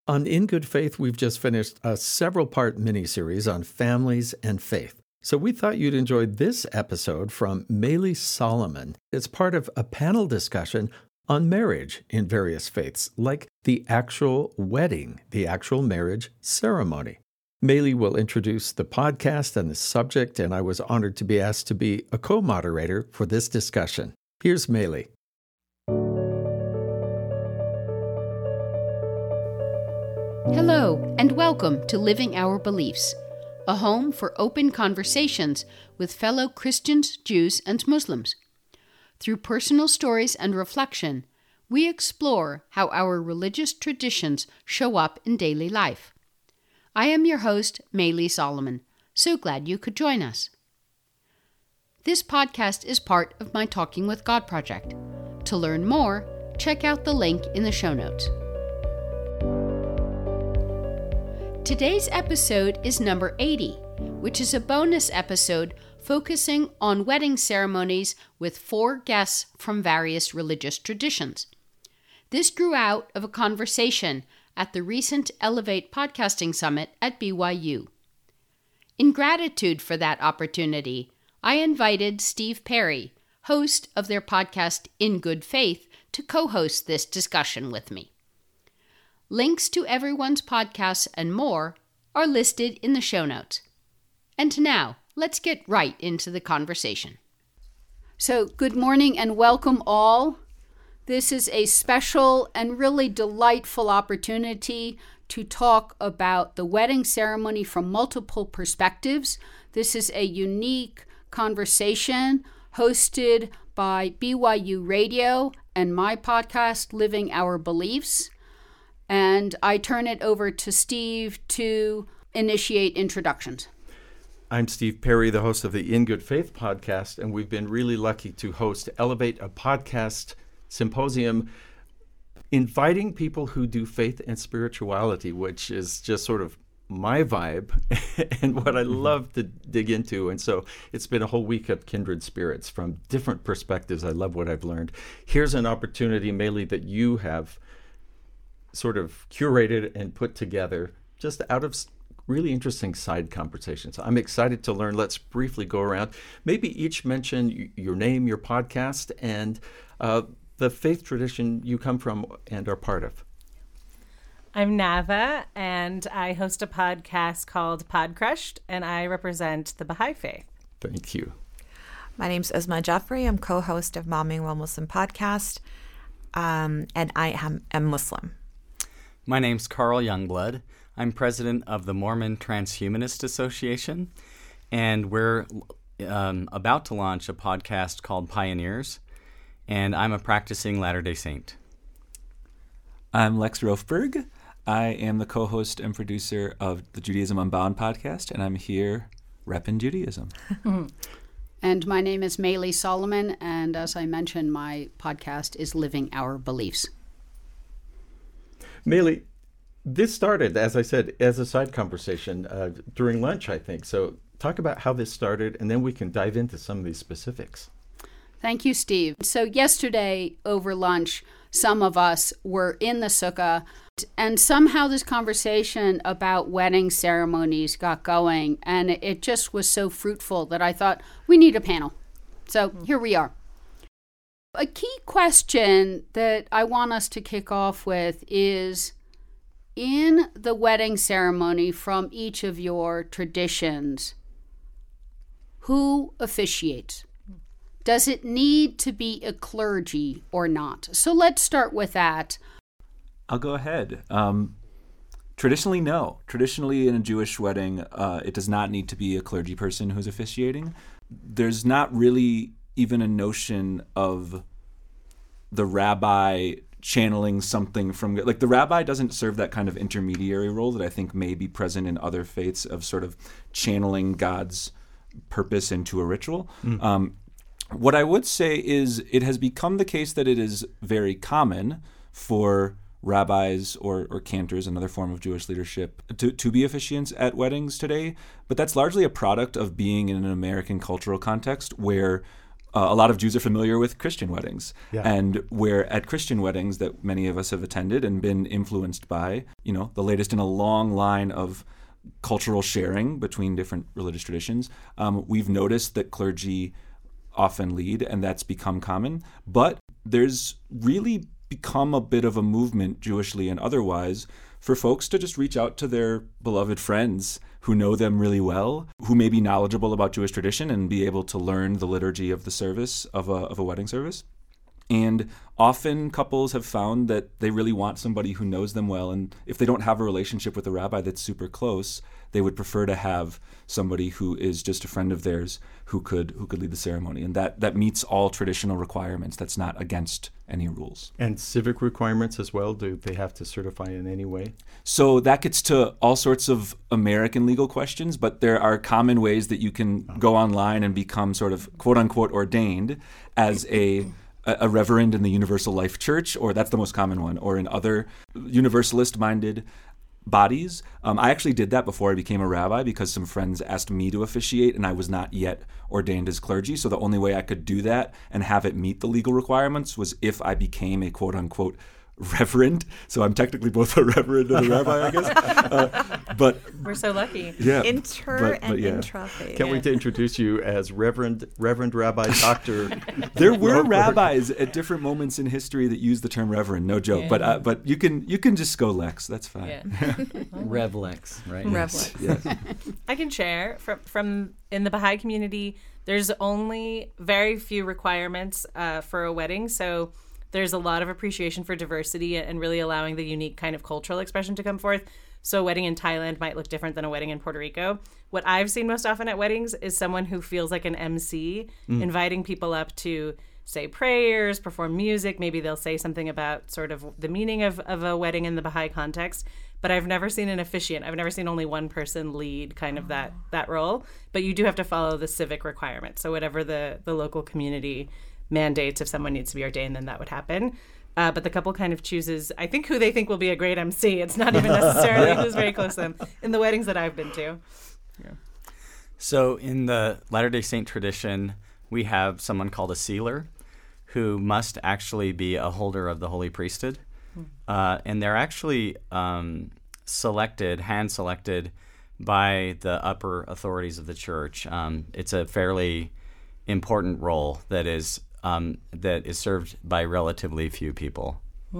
On In Good Faith, we've just finished a several-part mini-series on families and faith. So we thought you'd enjoy this episode from Maylee Solomon. It's part of a panel discussion on marriage in various faiths, like the actual wedding, the actual marriage ceremony. Maylee will introduce the podcast and the subject, and I was honored to be asked to be a co-moderator for this discussion. Here's Maylee. Hello, and welcome to Living Our Beliefs, a home for open conversations with fellow Christians, Jews, and Muslims. Through personal stories and reflection, we explore how our religious traditions show up in daily life. I am your host, Maylee Solomon. So glad you could join us. This podcast is part of my Talking with God project. To learn more, check out the link in the show notes. Today's episode is number 80, which is a bonus episode focusing on wedding ceremonies with 4 guests from various religious traditions. This grew out of a conversation at the recent Elevate Podcasting Summit at BYU. In gratitude for that opportunity, I invited Steve Perry, host of their podcast In Good Faith, to co-host this discussion with me. Links to everyone's podcasts and more are listed in the show notes. And now, let's get right into the conversation. So, good morning and welcome all. This is a special and really delightful opportunity to talk about the wedding ceremony from multiple perspectives. This is a unique conversation hosted by BYU Radio and my podcast, Living Our Beliefs. And I turn it over to Steve to initiate introductions. I'm Steve Perry, the host of the In Good Faith podcast, and we've been really lucky to host Elevate, a podcast symposium inviting people who do faith and spirituality, which is just sort of my vibe and what I love to dig into. And so it's been a whole week of kindred spirits from different perspectives. I love what I've learned. Here's an opportunity, Maylee, that you have sort of curated and put together just out of really interesting side conversations. I'm excited to learn. Let's briefly go around. Maybe each mention your name, your podcast, and the faith tradition you come from and are part of. I'm Nava, and I host a podcast called Pod Crushed, and I represent the Baha'i Faith. Thank you. My name's Uzma Jaffrey. I'm co-host of Momming While Muslim podcast, and I am Muslim. My name's Carl Youngblood. I'm president of the Mormon Transhumanist Association, and we're about to launch a podcast called Pioneers, and I'm a practicing Latter-day Saint. I'm Lex Rofberg. I am the co-host and producer of the Judaism Unbound podcast, and I'm here repping Judaism. And my name is Maylee Solomon, and as I mentioned, my podcast is Living Our Beliefs. Maylee, this started, as I said, as a side conversation during lunch, I think. So talk about how this started, and then we can dive into some of these specifics. Thank you, Steve. So yesterday over lunch, some of us were in the sukkah, and somehow this conversation about wedding ceremonies got going, and it just was so fruitful that I thought, we need a panel. So here we are. A key question that I want us to kick off with is, in the wedding ceremony from each of your traditions, who officiates? Does it need to be a clergy or not? So let's start with that. I'll go ahead. Traditionally, no. Traditionally, in a Jewish wedding, it does not need to be a clergy person who's officiating. There's not really even a notion of the rabbi channeling something from, like, the rabbi doesn't serve that kind of intermediary role that I think may be present in other faiths of sort of channeling God's purpose into a ritual. What I would say is it has become the case that it is very common for rabbis or cantors, another form of Jewish leadership, to be officiants at weddings today. But that's largely a product of being in an American cultural context where a lot of Jews are familiar with Christian weddings. Yeah. And where at Christian weddings that many of us have attended and been influenced by, the latest in a long line of cultural sharing between different religious traditions, we've noticed that clergy often lead, and that's become common. But there's really become a bit of a movement, Jewishly and otherwise, for folks to just reach out to their beloved friends who know them really well, who may be knowledgeable about Jewish tradition and be able to learn the liturgy of the service of a wedding service. And often couples have found that they really want somebody who knows them well, and if they don't have a relationship with a rabbi that's super close, they would prefer to have somebody who is just a friend of theirs who could lead the ceremony. And that meets all traditional requirements. That's not against any rules. And civic requirements as well? Do they have to certify in any way? So that gets to all sorts of American legal questions, but there are common ways that you can go online and become sort of quote-unquote ordained as a reverend in the Universal Life Church, or that's the most common one, or in other universalist-minded bodies. I actually did that before I became a rabbi because some friends asked me to officiate and I was not yet ordained as clergy. So the only way I could do that and have it meet the legal requirements was if I became a quote-unquote reverend. So I'm technically both a reverend and a rabbi, I guess. But we're so lucky. Yeah. Intra-faith. Can't wait to introduce you as Reverend Rabbi Dr. There were rabbis at different moments in history that used the term reverend, no joke. Yeah. But you can just go Lex. That's fine. Yeah. Revlex, right? Revlex. Yes. I can share from in the Baha'i community, there's only very few requirements for a wedding. So there's a lot of appreciation for diversity and really allowing the unique kind of cultural expression to come forth. So a wedding in Thailand might look different than a wedding in Puerto Rico. What I've seen most often at weddings is someone who feels like an MC, inviting people up to say prayers, perform music. Maybe they'll say something about sort of the meaning of a wedding in the Baha'i context. But I've never seen an officiant. I've never seen only one person lead kind of that role. But you do have to follow the civic requirements. So whatever the local community mandates, if someone needs to be ordained, then that would happen. But the couple kind of chooses, I think, who they think will be a great MC. It's not even necessarily who's very close to them in the weddings that I've been to. Yeah. So in the Latter-day Saint tradition, we have someone called a sealer who must actually be a holder of the holy priesthood. And they're actually hand-selected by the upper authorities of the church. It's a fairly important role that is served by relatively few people.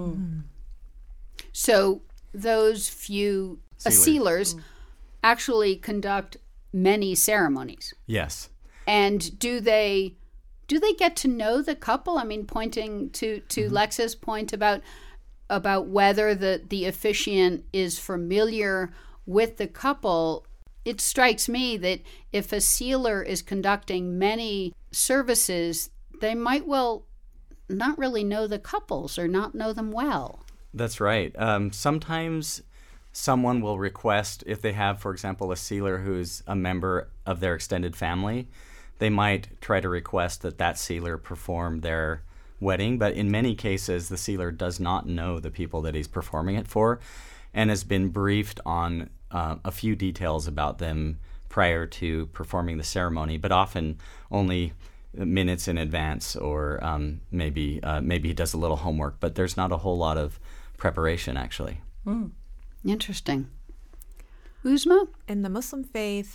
So those few sealers actually conduct many ceremonies. Yes. And do they get to know the couple? I mean, pointing to Lex's point about whether the officiant is familiar with the couple, it strikes me that if a sealer is conducting many services, they might well not really know the couples or not know them well. That's right. Sometimes someone will request, if they have, for example, a sealer who's a member of their extended family, they might try to request that sealer perform their wedding. But in many cases, the sealer does not know the people that he's performing it for and has been briefed on a few details about them prior to performing the ceremony, but often only minutes in advance, or maybe he does a little homework, but there's not a whole lot of preparation, actually. Interesting. Uzma? In the Muslim faith,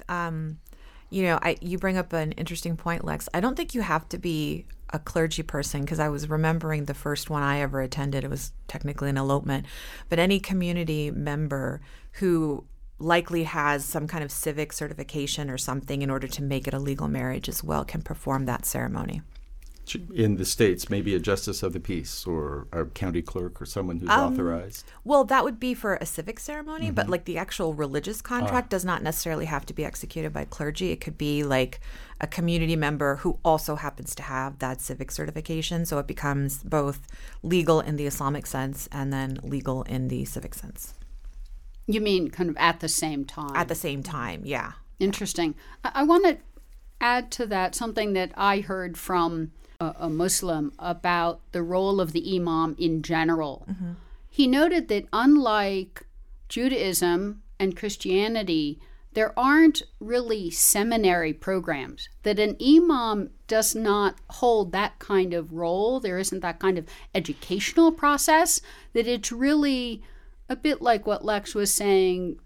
you bring up an interesting point, Lex. I don't think you have to be a clergy person, because I was remembering the first one I ever attended. It was technically an elopement, but any community member who likely has some kind of civic certification or something in order to make it a legal marriage as well can perform that ceremony. In the States, maybe a justice of the peace or a county clerk or someone who's authorized. Well, that would be for a civic ceremony, but like the actual religious contract does not necessarily have to be executed by clergy. It could be like a community member who also happens to have that civic certification. So it becomes both legal in the Islamic sense and then legal in the civic sense. You mean kind of at the same time? At the same time, yeah. Interesting. I want to add to that something that I heard from a Muslim about the role of the imam in general. Mm-hmm. He noted that unlike Judaism and Christianity, there aren't really seminary programs, that an imam does not hold that kind of role. There isn't that kind of educational process, that it's really a bit like what Lex was saying,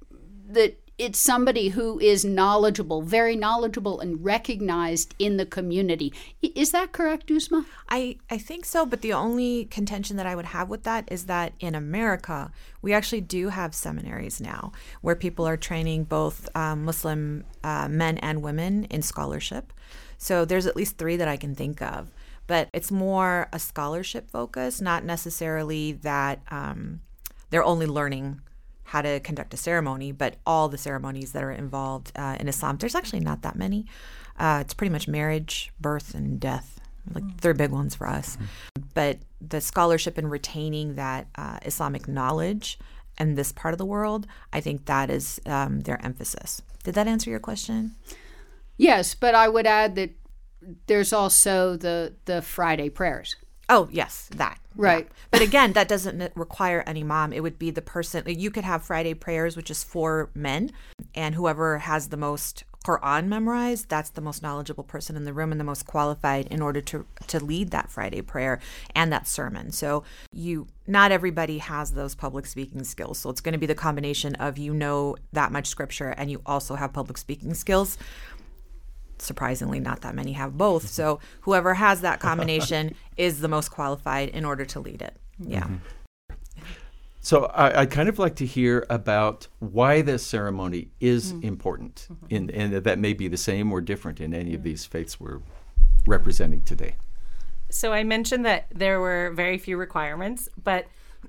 that it's somebody who is knowledgeable, very knowledgeable and recognized in the community. Is that correct, Uzma? I think so, but the only contention that I would have with that is that in America, we actually do have seminaries now where people are training both Muslim men and women in scholarship. So there's at least 3 that I can think of. But it's more a scholarship focus, not necessarily that they're only learning how to conduct a ceremony, but all the ceremonies that are involved in Islam. There's actually not that many. It's pretty much marriage, birth, and death. Like, they're big ones for us. But the scholarship and retaining that Islamic knowledge in this part of the world, I think that is their emphasis. Did that answer your question? Yes, but I would add that there's also the Friday prayers. Oh, yes, that. Right. Yeah. But again, that doesn't require an imam. It would be the person. You could have Friday prayers, which is for men, and whoever has the most Quran memorized, that's the most knowledgeable person in the room and the most qualified in order to lead that Friday prayer and that sermon. So not everybody has those public speaking skills. So it's going to be the combination of that much scripture and you also have public speaking skills. Surprisingly, not that many have both. So whoever has that combination is the most qualified in order to lead it. Yeah. Mm-hmm. So I'd kind of like to hear about why this ceremony is important, and that may be the same or different in any of these faiths we're representing today. So I mentioned that there were very few requirements, but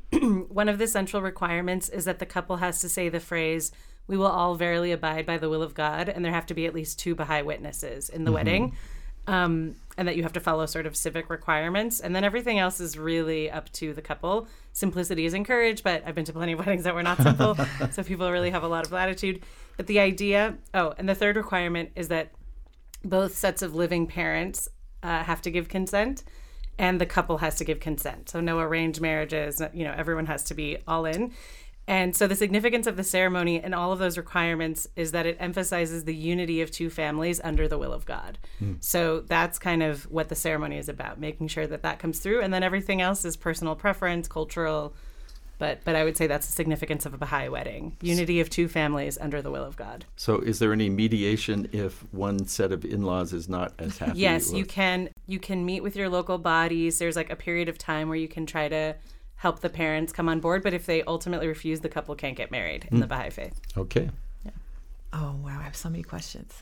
one of the central requirements is that the couple has to say the phrase, "We will all verily abide by the will of God," and there have to be at least 2 Baha'i witnesses in the wedding, and that you have to follow sort of civic requirements, and then everything else is really up to the couple. Simplicity is encouraged, but I've been to plenty of weddings that were not simple, so people really have a lot of latitude. But the idea, and the third requirement is that both sets of living parents have to give consent, and the couple has to give consent. So no arranged marriages, everyone has to be all in. And so the significance of the ceremony and all of those requirements is that it emphasizes the unity of 2 families under the will of God. So that's kind of what the ceremony is about, making sure that comes through. And then everything else is personal preference, cultural. But I would say that's the significance of a Baha'i wedding. Unity of 2 families under the will of God. So is there any mediation if one set of in-laws is not as happy? Yes, you can meet with your local bodies. There's like a period of time where you can try to help the parents come on board, but if they ultimately refuse, the couple can't get married in the Baha'i faith. Okay. Yeah. Oh, wow. I have so many questions.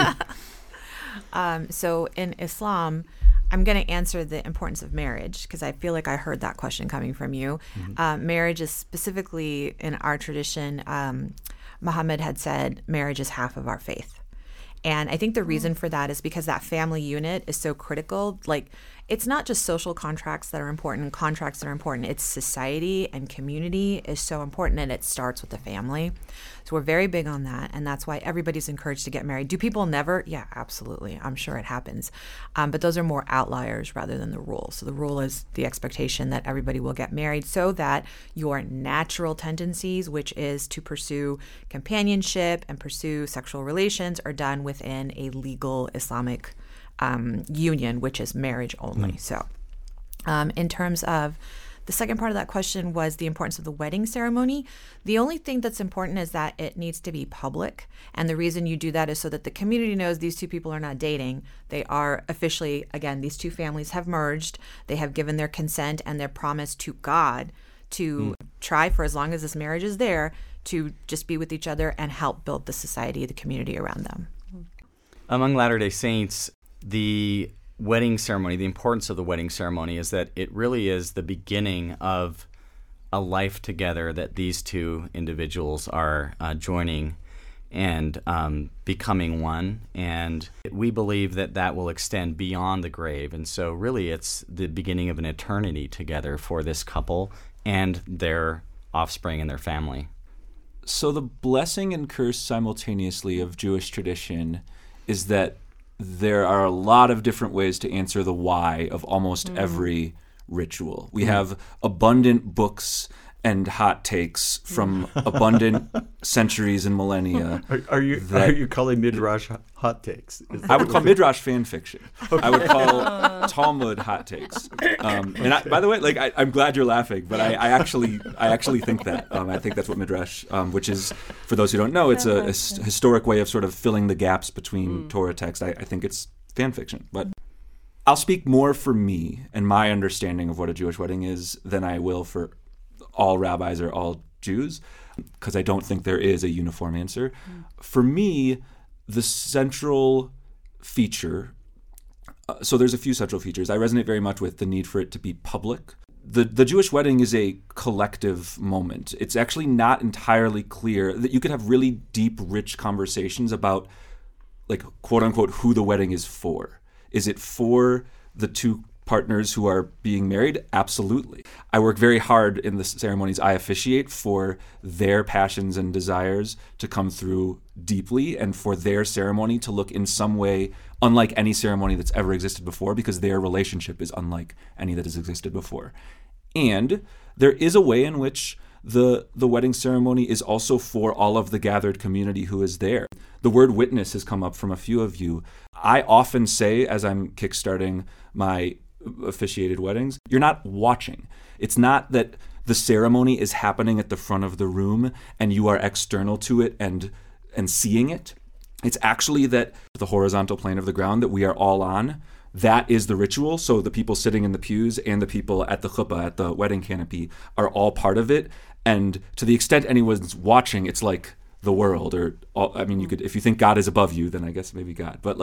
So in Islam, I'm going to answer the importance of marriage because I feel like I heard that question coming from you. Marriage is specifically in our tradition, Muhammad had said marriage is half of our faith. And I think the reason for that is because that family unit is so critical. Like, it's not just social contracts that are important, contracts that are important. It's society and community is so important, and it starts with the family. So we're very big on that, and that's why everybody's encouraged to get married. Do people never? Yeah, absolutely. I'm sure it happens. But those are more outliers rather than the rule. So the rule is the expectation that everybody will get married so that your natural tendencies, which is to pursue companionship and pursue sexual relations, are done within a legal Islamic union, which is marriage only. So in terms of the second part of that question was the importance of the wedding ceremony. The only thing that's important is that it needs to be public. And the reason you do that is so that the community knows these 2 people are not dating. They are officially, again, these 2 families have merged. They have given their consent and their promise to God to try for as long as this marriage is there to just be with each other and help build the society, the community around them. Among Latter-day Saints, the wedding ceremony, the importance of the wedding ceremony is that it really is the beginning of a life together that these 2 individuals are joining and becoming one. And we believe that will extend beyond the grave. And so really it's the beginning of an eternity together for this couple and their offspring and their family. So the blessing and curse simultaneously of Jewish tradition is that there are a lot of different ways to answer the why of almost every ritual. We have abundant books and hot takes from abundant centuries and millennia. Are you calling Midrash hot takes? I would call Midrash fan fiction. I would call Talmud hot takes. By the way, I'm glad you're laughing, but I actually think that. I think that's what Midrash, which is, for those who don't know, it's a historic way of sort of filling the gaps between Torah text. I think it's fan fiction, but I'll speak more for me and my understanding of what a Jewish wedding is than I will for all rabbis or all Jews, because I don't think there is a uniform answer. For me, the central feature, so there's a few central features. I resonate very much with the need for it to be public. The Jewish wedding is a collective moment. It's actually not entirely clear that you could have really deep, rich conversations about, like, quote unquote, who the wedding is for. Is it for the two partners who are being married? Absolutely. I work very hard in the ceremonies I officiate for their passions and desires to come through deeply, and for their ceremony to look in some way unlike any ceremony that's ever existed before, because their relationship is unlike any that has existed before. And there is a way in which the wedding ceremony is also for all of the gathered community who is there. The word witness has come up from a few of you. I often say, as I'm kickstarting my officiated weddings, you're not watching. It's not that the ceremony is happening at the front of the room and you are external to it and seeing it. It's actually that the horizontal plane of the ground that we are all on, that is the ritual. So the people sitting in the pews and the people at the chuppah, at the wedding canopy, are all part of it. And to the extent anyone's watching, it's like the world, or you could, if you think God is above you, then I guess maybe God. But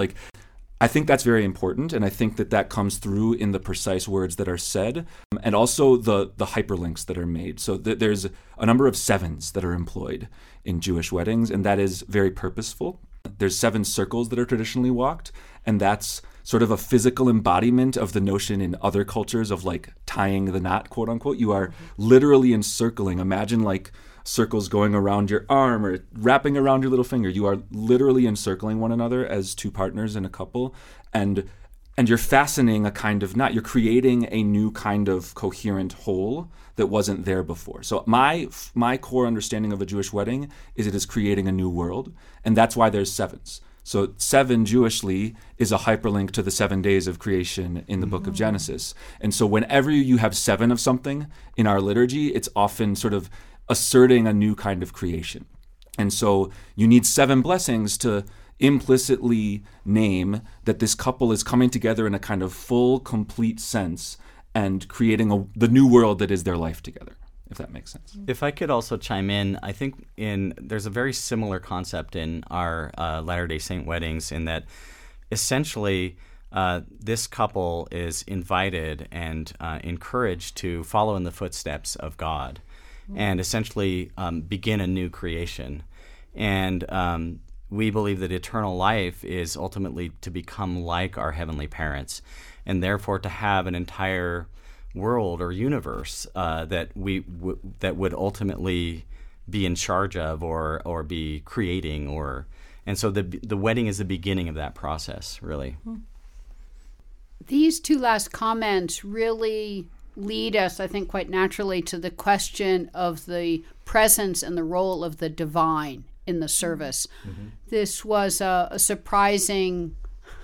I think that's very important, and I think that comes through in the precise words that are said, and also the hyperlinks that are made. So there's a number of sevens that are employed in Jewish weddings, and that is very purposeful. There's 7 circles that are traditionally walked, and that's sort of a physical embodiment of the notion in other cultures of tying the knot, quote unquote. You are literally encircling. Imagine circles going around your arm or wrapping around your little finger. You are literally encircling one another as two partners in a couple, and you're fastening a kind of knot. You're creating a new kind of coherent whole that wasn't there before. So my core understanding of a Jewish wedding is it is creating a new world, and that's why there's 7s. So 7 Jewishly is a hyperlink to the 7 days of creation in the book of Genesis. And so whenever you have 7 of something in our liturgy, it's often sort of asserting a new kind of creation. And so you need 7 blessings to implicitly name that this couple is coming together in a kind of full, complete sense and creating the new world that is their life together, if that makes sense. If I could also chime in, I think there's a very similar concept in our Latter-day Saint weddings, in that essentially this couple is invited and encouraged to follow in the footsteps of God and essentially begin a new creation. And we believe that eternal life is ultimately to become like our heavenly parents, and therefore to have an entire world or universe that would ultimately be in charge of or be creating, and so the wedding is the beginning of that process, really. These 2 last comments really lead us, I think, quite naturally to the question of the presence and the role of the divine in the service. Mm-hmm. This was a surprising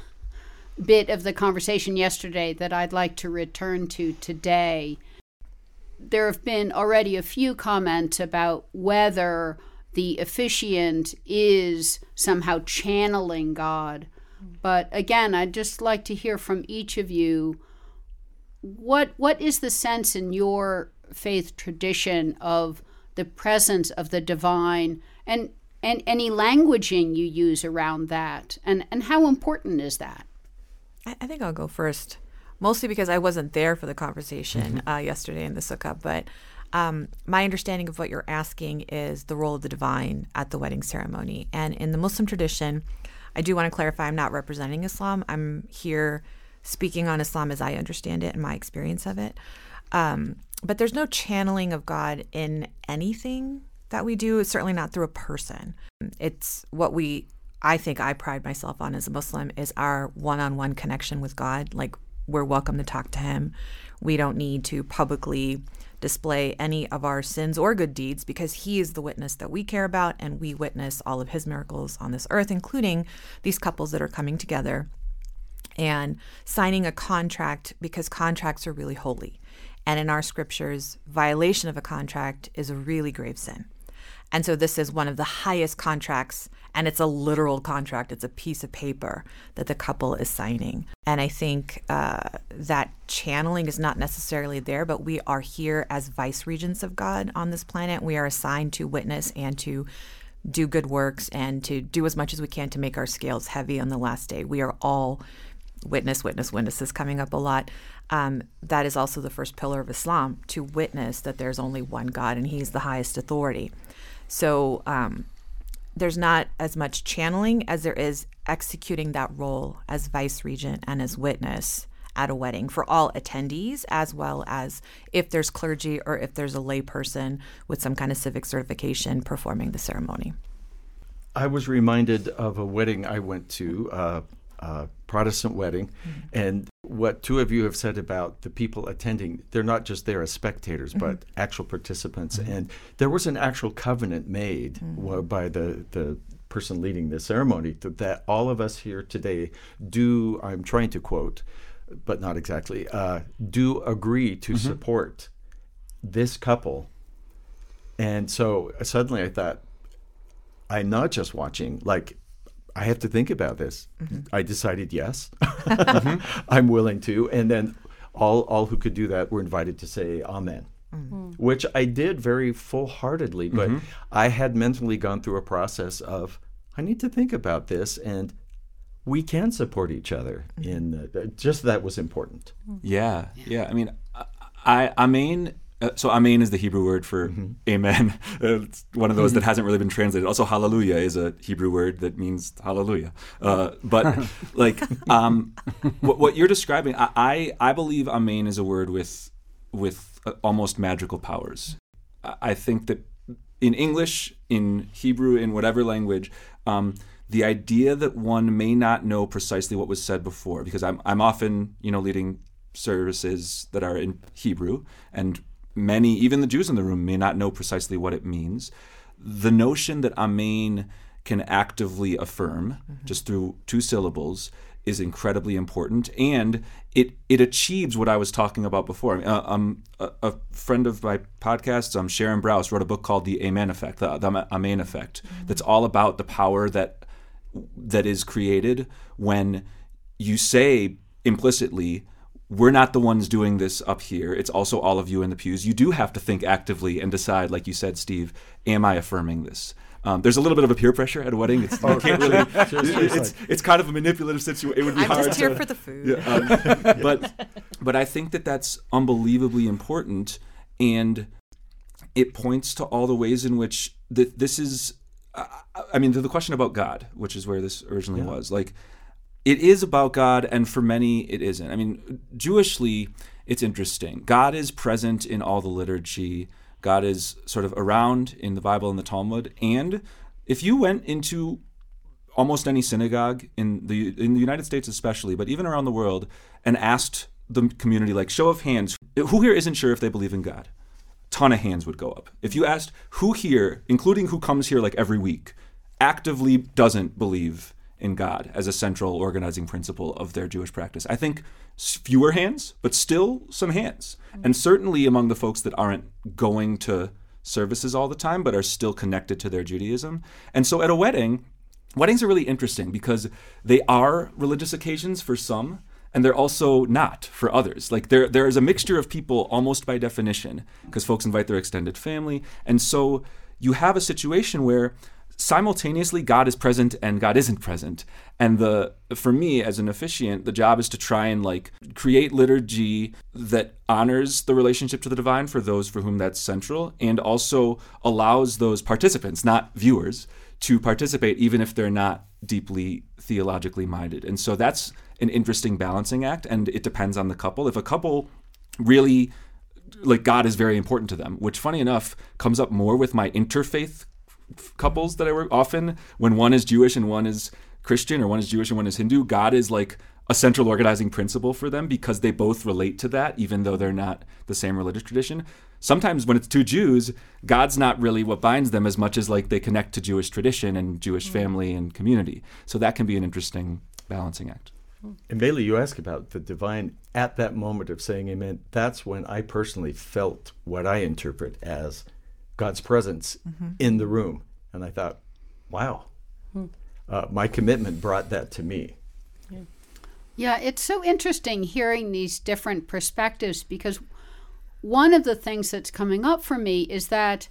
bit of the conversation yesterday that I'd like to return to today. There have been already a few comments about whether the officiant is somehow channeling God. But again, I'd just like to hear from each of you, what is the sense in your faith tradition of the presence of the divine, and any languaging you use around that, and how important is that? I think I'll go first, mostly because I wasn't there for the conversation yesterday in the sukkah. But my understanding of what you're asking is the role of the divine at the wedding ceremony. And in the Muslim tradition, I do want to clarify, I'm not representing Islam. I'm here speaking on Islam as I understand it and my experience of it. But there's no channeling of God in anything that we do. It's certainly not through a person. It's what I think I pride myself on as a Muslim is our one-on-one connection with God, like we're welcome to talk to him. We don't need to publicly display any of our sins or good deeds because he is the witness that we care about, and we witness all of his miracles on this earth, including these couples that are coming together and signing a contract, because contracts are really holy. And in our scriptures, violation of a contract is a really grave sin. And so this is one of the highest contracts, and it's a literal contract. It's a piece of paper that the couple is signing. And I think that channeling is not necessarily there, but we are here as vice regents of God on this planet. We are assigned to witness and to do good works and to do as much as we can to make our scales heavy on the last day. We are all witnesses coming up a lot. That is also the first pillar of Islam, to witness that there's only one God and he's the highest authority. So there's not as much channeling as there is executing that role as vice regent and as witness at a wedding for all attendees, as well as if there's clergy or if there's a lay person with some kind of civic certification performing the ceremony. I was reminded of a wedding I went to, a Protestant wedding, and what two of you have said about the people attending, they're not just there as spectators, but actual participants. And there was an actual covenant made by the person leading the ceremony that all of us here today do, I'm trying to quote, but not exactly, do agree to support this couple. And so suddenly I thought, I'm not just watching, like, I have to think about this. I decided yes, I'm willing to. And then all who could do that were invited to say amen, which I did very full-heartedly. But I had mentally gone through a process of, I need to think about this, and we can support each other. Just that was important. Yeah. I mean, amen. So amen is the Hebrew word for amen. It's one of those that hasn't really been translated. Also, hallelujah is a Hebrew word that means hallelujah. But like what you're describing, I believe amen is a word with almost magical powers. I think that in English, in Hebrew, in whatever language, the idea that one may not know precisely what was said before, because I'm often leading services that are in Hebrew, and many, even the Jews in the room, may not know precisely what it means. The notion that amen can actively affirm just through two syllables is incredibly important, and it achieves what I was talking about before. A friend of my podcasts, Sharon Brous, wrote a book called The Amen Effect, the Amen Effect, that's all about the power that is created when you say implicitly, we're not the ones doing this up here. It's also all of you in the pews. You do have to think actively and decide, like you said, Steve, am I affirming this? There's a little bit of a peer pressure at a wedding. You can't really. It's kind of a manipulative situation. It would be hard. I'm just here for the food. Yeah, but I think that that's unbelievably important, and it points to all the ways in which this is. I mean, the question about God, which is where this originally was, like. It is about God, and for many, it isn't. I mean, Jewishly, it's interesting. God is present in all the liturgy. God is sort of around in the Bible and the Talmud. And if you went into almost any synagogue in the United States especially, but even around the world, and asked the community, like, show of hands, who here isn't sure if they believe in God? A ton of hands would go up. If you asked who here, including who comes here like every week, actively doesn't believe in God as a central organizing principle of their Jewish practice, I think fewer hands, but still some hands. And certainly among the folks that aren't going to services all the time, but are still connected to their Judaism. And so at a wedding, weddings are really interesting because they are religious occasions for some, and they're also not for others. Like there is a mixture of people almost by definition, because folks invite their extended family. And so you have a situation where simultaneously God is present and God isn't present. And for me as an officiant, the job is to try and create liturgy that honors the relationship to the divine for those for whom that's central, and also allows those participants, not viewers, to participate even if they're not deeply theologically minded. And so that's an interesting balancing act, and it depends on the couple. If a couple really, God is very important to them, which funny enough comes up more with my interfaith couples that I work often, when one is Jewish and one is Christian, or one is Jewish and one is Hindu, God is a central organizing principle for them because they both relate to that, even though they're not the same religious tradition. Sometimes when it's two Jews, God's not really what binds them as much as like they connect to Jewish tradition and Jewish family and community. So that can be an interesting balancing act. And Bailey, you ask about the divine at that moment of saying amen. That's when I personally felt what I interpret as God's presence in the room. And I thought, wow, my commitment brought that to me. Yeah, it's so interesting hearing these different perspectives, because one of the things that's coming up for me is that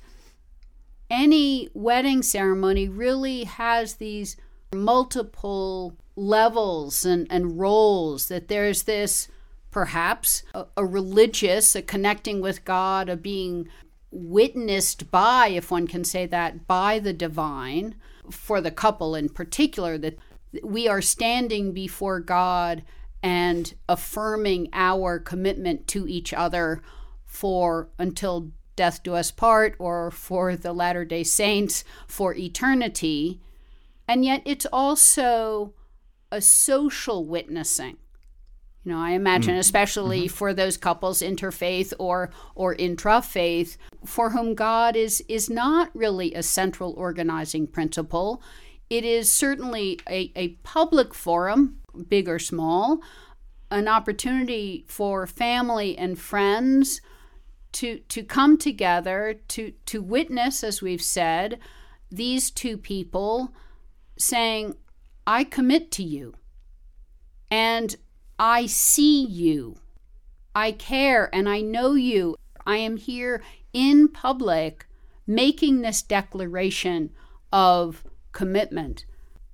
any wedding ceremony really has these multiple levels and roles, that there's this perhaps a religious, a connecting with God, a being witnessed by, if one can say that, by the divine, for the couple in particular, that we are standing before God and affirming our commitment to each other for until death do us part, or for the Latter-day Saints for eternity. And yet it's also a social witnessing. You know, I imagine especially for those couples, interfaith or intra-faith, for whom God is not really a central organizing principle. It is certainly a public forum, big or small, an opportunity for family and friends to come together, to witness, as we've said, these two people saying, I commit to you, and I see you, I care, and I know you. I am here in public making this declaration of commitment.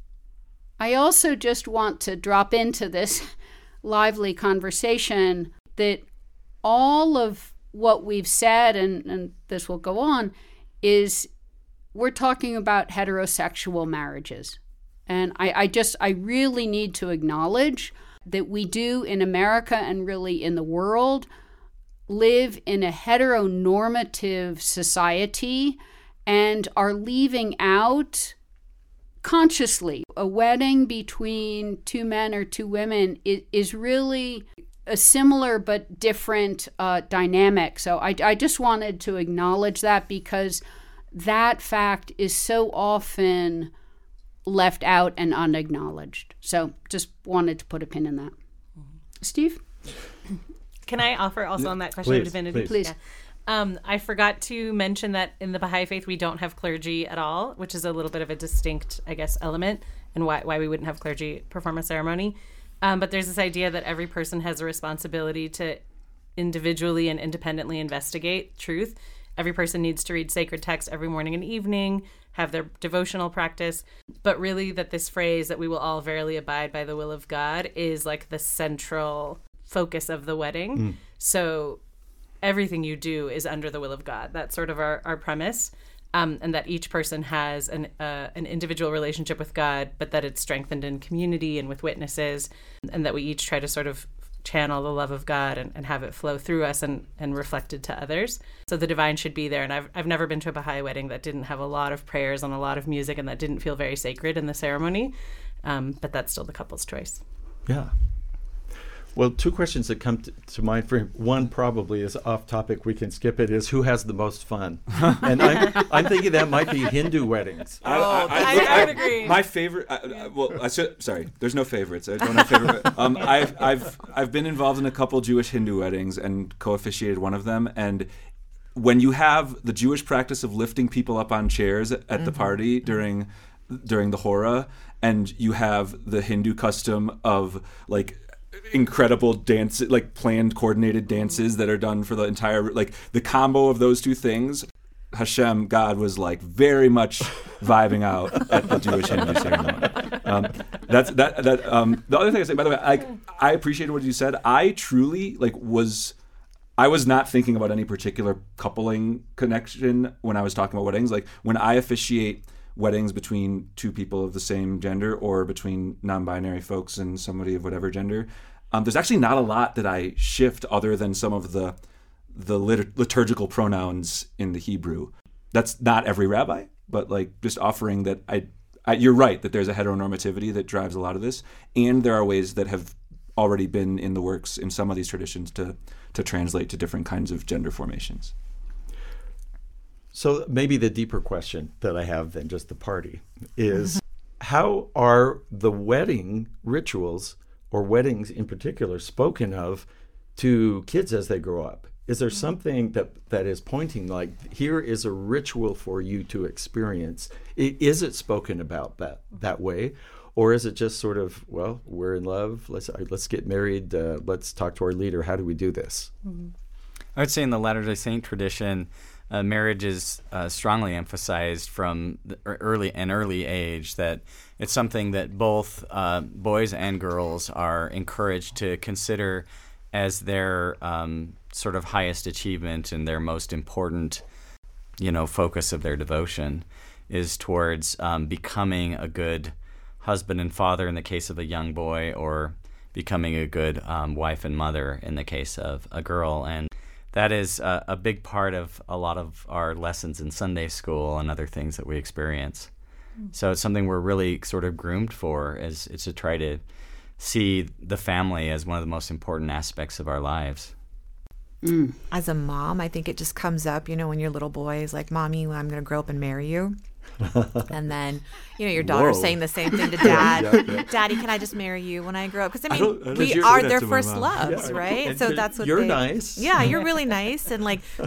I also just want to drop into this lively conversation that all of what we've said, and this will go on, is we're talking about heterosexual marriages. And I really need to acknowledge that we do in America, and really in the world, live in a heteronormative society and are leaving out consciously a wedding between two men or two women is really a similar but different dynamic. So I just wanted to acknowledge that, because that fact is so often left out and unacknowledged. So just wanted to put a pin in that. Steve? Can I offer also on that question of divinity? Please. Yeah. I forgot to mention that in the Baha'i Faith, we don't have clergy at all, which is a little bit of a distinct, I guess, element, and why we wouldn't have clergy perform a ceremony. But there's this idea that every person has a responsibility to individually and independently investigate truth. Every person needs to read sacred text every morning and evening, have their devotional practice. But really that this phrase that we will all verily abide by the will of God is like the central focus of the wedding. So everything you do is under the will of God. That's sort of our premise. And that each person has an individual relationship with God, but that it's strengthened in community and with witnesses, and that we each try to sort of channel the love of God and have it flow through us and reflected to others. So the divine should be there. And I've never been to a Baha'i wedding that didn't have a lot of prayers and a lot of music and that didn't feel very sacred in the ceremony. But that's still the couple's choice. Yeah. Well, two questions that come to mind for him. One probably is off topic. We can skip it. Is who has the most fun? And I'm thinking that might be Hindu weddings. I would agree. My favorite. Sorry. There's no favorites. I don't have favorite. I've been involved in a couple Jewish Hindu weddings and co-officiated one of them. And when you have the Jewish practice of lifting people up on chairs at the party during the hora, and you have the Hindu custom of like incredible dance, like planned coordinated dances that are done for the entire, like the combo of those two things, Hashem, God, was like very much vibing out at the Jewish Hindu ceremony. The other thing I say, by the way, I appreciated what you said. I truly I was not thinking about any particular coupling connection when I was talking about weddings. Like when I officiate weddings between two people of the same gender or between non-binary folks and somebody of whatever gender, there's actually not a lot that I shift other than some of the liturgical pronouns in the Hebrew. That's not every rabbi, but like just offering that you're right that there's a heteronormativity that drives a lot of this, and there are ways that have already been in the works in some of these traditions to translate to different kinds of gender formations. So maybe the deeper question that I have than just the party is, how are the wedding rituals, or weddings in particular, spoken of to kids as they grow up? Is there something that is pointing like, here is a ritual for you to experience? Is it spoken about that way? Or is it just sort of, well, we're in love, let's get married, let's talk to our leader, how do we do this? I would say in the Latter-day Saint tradition, marriage is strongly emphasized from an early age, that it's something that both boys and girls are encouraged to consider as their sort of highest achievement and their most important, focus of their devotion is towards becoming a good husband and father in the case of a young boy, or becoming a good wife and mother in the case of a girl. And that is a big part of a lot of our lessons in Sunday school and other things that we experience. So it's something we're really sort of groomed for, is to try to see the family as one of the most important aspects of our lives. As a mom, I think it just comes up, when your little boy is like, Mommy, I'm going to grow up and marry you. And then, your daughter's saying the same thing to Dad. Yeah. Daddy, can I just marry you when I grow up? Because, don't we say are that their to my first mom. loves, Yeah. right? And So that's what you're nice. Yeah, you're really nice. And,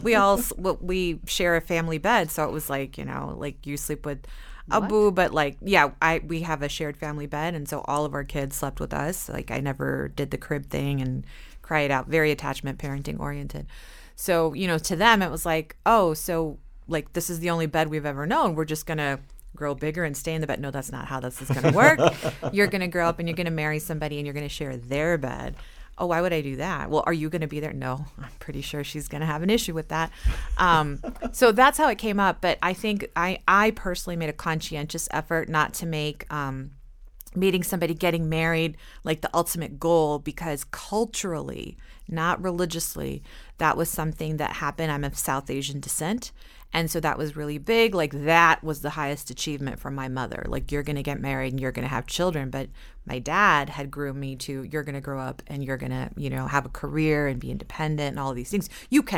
we share a family bed. So it was like, you sleep with Abu, but we have a shared family bed. And so all of our kids slept with us. Like, I never did the crib thing and cry it out. Very attachment parenting oriented. So, to them, it was like, oh, so this is the only bed we've ever known. We're just going to grow bigger and stay in the bed. No, that's not how this is going to work. You're going to grow up and you're going to marry somebody and you're going to share their bed. Oh, why would I do that? Well, are you going to be there? No, I'm pretty sure she's going to have an issue with that. So that's how it came up. But I think I personally made a conscientious effort not to make meeting somebody, getting married, like the ultimate goal, because culturally, not religiously, that was something that happened. I'm of South Asian descent. And so that was really big. Like, that was the highest achievement from my mother. Like, you're going to get married and you're going to have children. But my dad had groomed me to, you're going to grow up and you're going to, have a career and be independent and all of these things.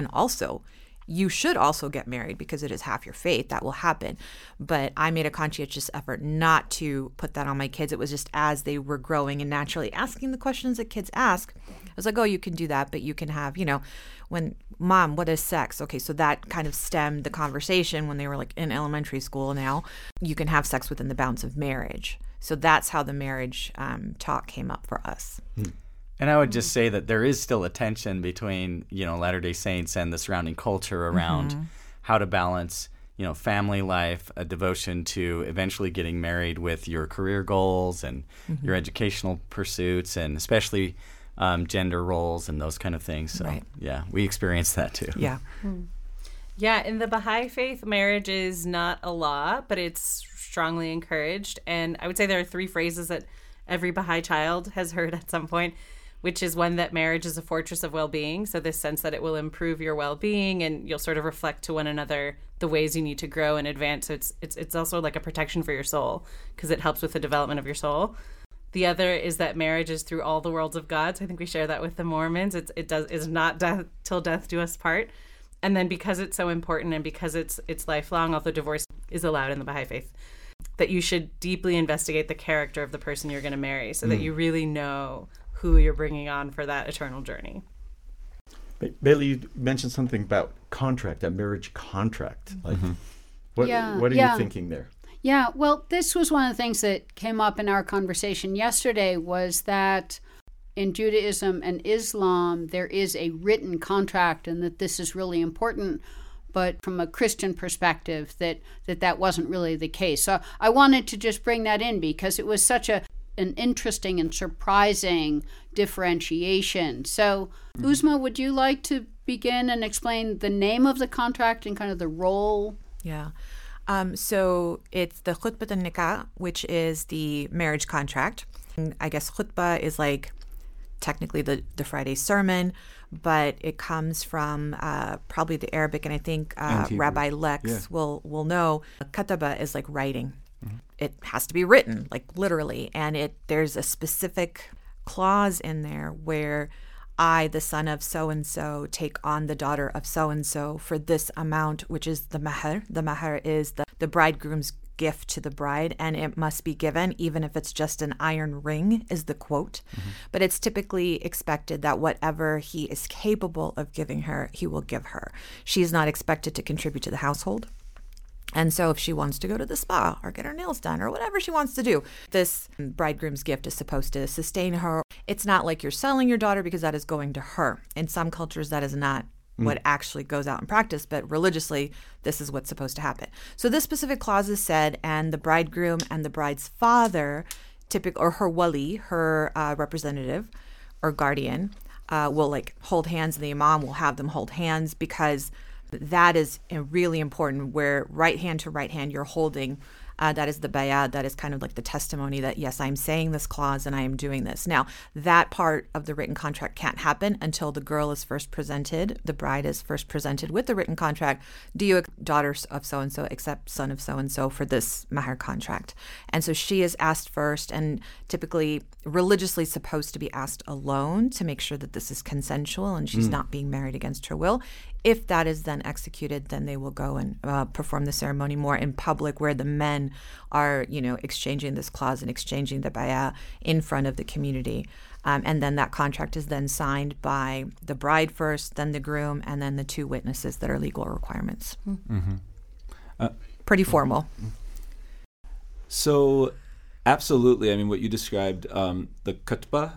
You should also get married because it is half your faith. That will happen. But I made a conscientious effort not to put that on my kids. It was just as they were growing and naturally asking the questions that kids ask. I was like, oh, you can do that, but you can have, when Mom, what is sex? Okay, so that kind of stemmed the conversation when they were like in elementary school now. You can have sex within the bounds of marriage. So that's how the marriage talk came up for us. And I would just say that there is still a tension between, Latter-day Saints and the surrounding culture around how to balance, family life, a devotion to eventually getting married with your career goals and your educational pursuits, and especially gender roles and those kind of things. So, yeah, we experience that too. Yeah. Yeah, in the Baha'i faith, marriage is not a law, but it's strongly encouraged. And I would say there are 3 phrases that every Baha'i child has heard at some point, which is one, that marriage is a fortress of well-being. So this sense that it will improve your well-being and you'll sort of reflect to one another the ways you need to grow and advance. So it's also like a protection for your soul because it helps with the development of your soul. The other is that marriage is through all the worlds of God. So I think we share that with the Mormons. It's not death till death do us part. And then because it's so important and because it's lifelong, although divorce is allowed in the Baha'i faith, that you should deeply investigate the character of the person you're going to marry so that you really know who you're bringing on for that eternal journey. Bailey, you mentioned something about contract, a marriage contract. Like, what are you thinking there? Yeah, well, this was one of the things that came up in our conversation yesterday, was that in Judaism and Islam, there is a written contract and that this is really important. But from a Christian perspective, that wasn't really the case. So I wanted to just bring that in because it was such an interesting and surprising differentiation. So, Uzma, would you like to begin and explain the name of the contract and kind of the role? Yeah. So it's the Khutbat al-Nikah, which is the marriage contract. And I guess khutbah is like technically the Friday sermon, but it comes from probably the Arabic, and I think Rabbi Lex will know. Kataba is like writing. It has to be written, like literally, and there's a specific clause in there where I, the son of so-and-so, take on the daughter of so-and-so for this amount, which is the mahr. The mahr is the bridegroom's gift to the bride, and it must be given, even if it's just an iron ring, is the quote. But it's typically expected that whatever he is capable of giving her, he will give her. She is not expected to contribute to the household. And so if she wants to go to the spa or get her nails done or whatever she wants to do, this bridegroom's gift is supposed to sustain her. It's not like you're selling your daughter because that is going to her. In some cultures, that is not what actually goes out in practice, but religiously, this is what's supposed to happen. So this specific clause is said, and the bridegroom and the bride's father, or her wali, her representative or guardian, will like hold hands, and the imam will have them hold hands, because that is really important, where right hand to right hand you're holding. That is the bay'ah. That is kind of like the testimony that, yes, I'm saying this clause and I am doing this. Now, that part of the written contract can't happen until the girl is first presented, the bride is first presented with the written contract. Do you, daughter of so-and-so, accept son of so-and-so for this mahr contract? And so she is asked first, and typically religiously supposed to be asked alone to make sure that this is consensual and she's not being married against her will. If that is then executed, then they will go and perform the ceremony more in public, where the men are, exchanging this clause and exchanging the bay'ah in front of the community. And then that contract is then signed by the bride first, then the groom, and then the two witnesses that are legal requirements. Pretty formal. So, absolutely. I mean, what you described, the khutbah.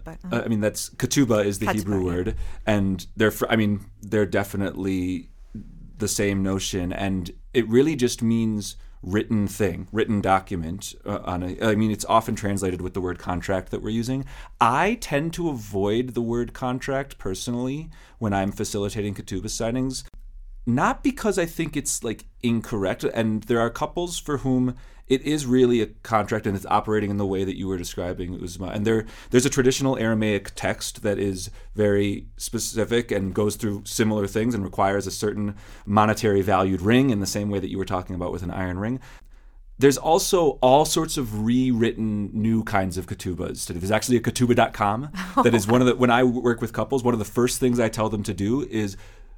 I mean, that's ketubah is the Hebrew word, and they're definitely the same notion, and it really just means written thing, written document. It's often translated with the word contract that we're using. I tend to avoid the word contract personally when I'm facilitating ketubah signings, not because I think it's like incorrect, and there are couples for whom it is really a contract and it's operating in the way that you were describing, Uzma. And there's a traditional Aramaic text that is very specific and goes through similar things and requires a certain monetary valued ring in the same way that you were talking about with an iron ring. There's also all sorts of rewritten new kinds of ketubahs. There's actually a ketubah.com that is when I work with couples, one of the first things I tell them to do is,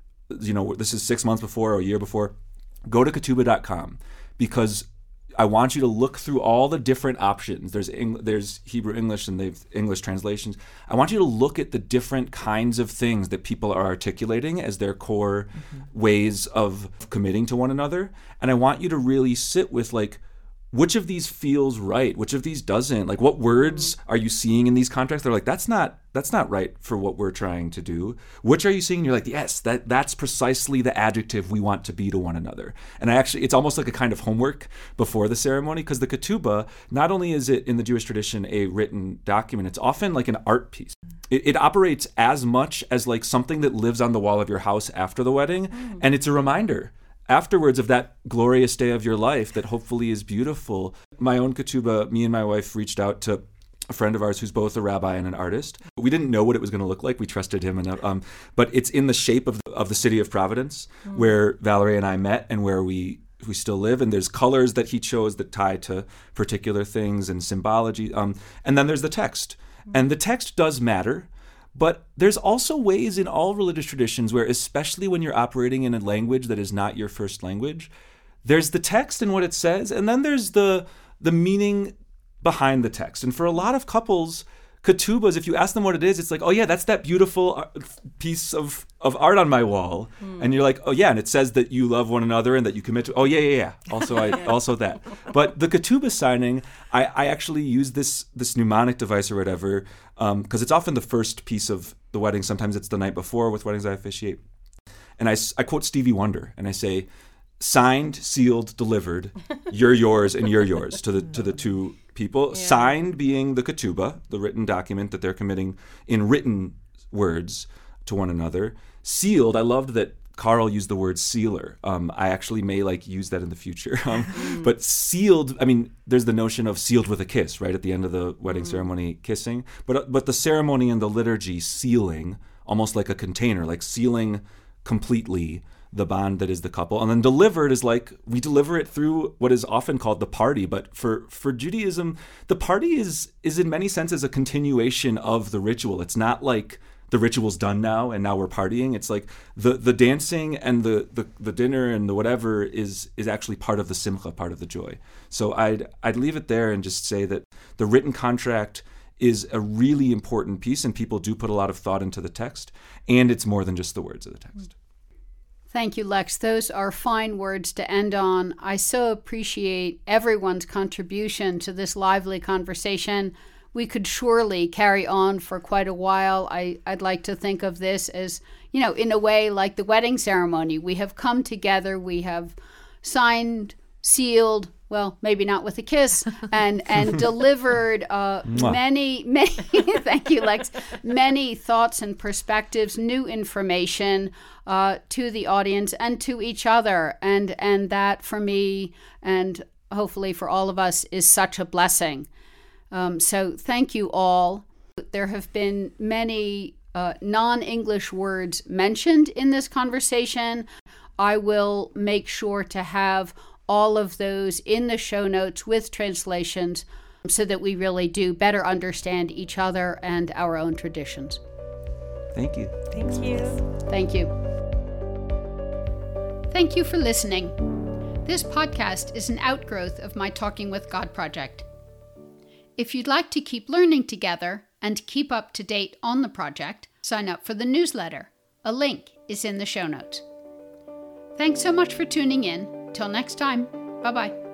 this is 6 months before or a year before, go to ketubah.com, because I want you to look through all the different options. There's Hebrew English and they've English translations. I want you to look at the different kinds of things that people are articulating as their core ways of committing to one another. And I want you to really sit with, like, which of these feels right? Which of these doesn't? Like, what words are you seeing in these contracts? They're like, that's not right for what we're trying to do. Which are you seeing? And you're like, yes, that's precisely the adjective we want to be to one another. And it's almost like a kind of homework before the ceremony, because the ketubah, not only is it in the Jewish tradition a written document, it's often like an art piece. It operates as much as like something that lives on the wall of your house after the wedding, and it's a reminder afterwards of that glorious day of your life that hopefully is beautiful. My own ketubah, me and my wife reached out to a friend of ours who's both a rabbi and an artist. We didn't know what it was going to look like. We trusted him enough. But it's in the shape of the city of Providence, where Valerie and I met and where we still live. And there's colors that he chose that tie to particular things and symbology. And then there's the text. And the text does matter. But there's also ways in all religious traditions where, especially when you're operating in a language that is not your first language, there's the text and what it says, and then there's the meaning behind the text. And for a lot of couples, ketubahs, if you ask them what it is, it's like, oh yeah, that's that beautiful piece of art on my wall. And you're like, oh yeah, and it says that you love one another and that you commit to, oh yeah. Also that. But the ketubah signing, I actually use this mnemonic device or whatever, because it's often the first piece of the wedding. Sometimes it's the night before with weddings I officiate. And I quote Stevie Wonder, and I say, signed, sealed, delivered, you're yours and you're yours to the two people. Yeah. Signed being the ketubah, the written document that they're committing in written words to one another. Sealed, I loved that Carl used the word sealer. I actually may use that in the future. But sealed, there's the notion of sealed with a kiss, right? At the end of the wedding ceremony, kissing. But the ceremony and the liturgy, sealing, almost like a container, like sealing completely the bond that is the couple. And then delivered is like we deliver it through what is often called the party. But for Judaism, the party is in many senses a continuation of the ritual. It's not like the ritual's done now and now we're partying. It's like the dancing and the dinner and the whatever is actually part of the simcha, part of the joy. So I'd leave it there and just say that the written contract is a really important piece, and people do put a lot of thought into the text, and it's more than just the words of the text. Thank you, Lex. Those are fine words to end on. I so appreciate everyone's contribution to this lively conversation. We could surely carry on for quite a while. I'd like to think of this as, in a way like the wedding ceremony. We have come together, we have signed, sealed, well, maybe not with a kiss, and delivered many, thank you, Lex, many thoughts and perspectives, new information to the audience and to each other. And that for me, and hopefully for all of us, is such a blessing. So thank you all. There have been many non-English words mentioned in this conversation. I will make sure to have all of those in the show notes with translations so that we really do better understand each other and our own traditions. Thank you. Thank you. Thank you. Thank you for listening. This podcast is an outgrowth of my Talking with God project. If you'd like to keep learning together and keep up to date on the project, sign up for the newsletter. A link is in the show notes. Thanks so much for tuning in. Till next time, bye-bye.